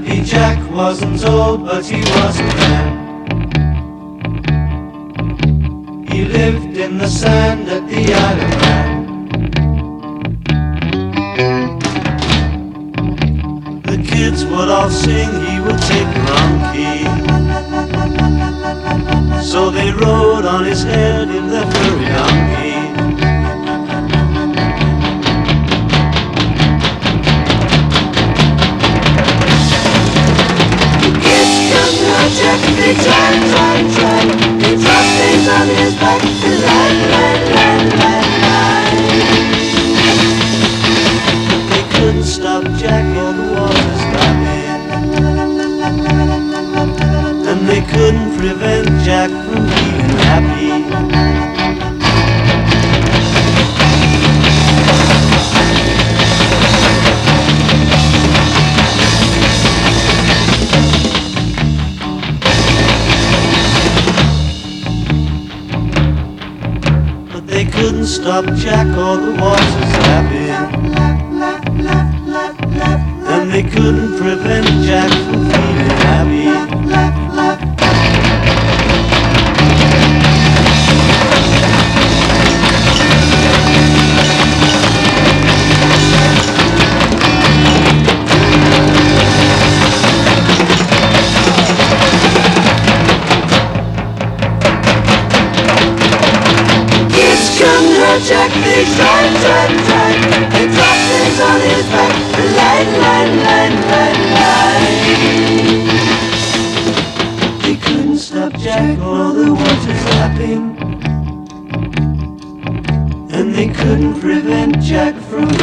Happy Jack wasn't old, but he was a man. He lived in the sand at the Isle of Man. The kids would all sing, he would take the wrong key. So they rode on his head in the furry donkey. Jack, they turn, he dropped things on his back, and They couldn't stop Jack, all the water's lapping. And they couldn't prevent Jack from being happy. They couldn't stop Jack, all the water's lapping. And they couldn't prevent Jack from feeling happy. Jack, they tried, they dropped things on his back, They couldn't stop Jack, all the water's lapping. And they couldn't prevent Jack from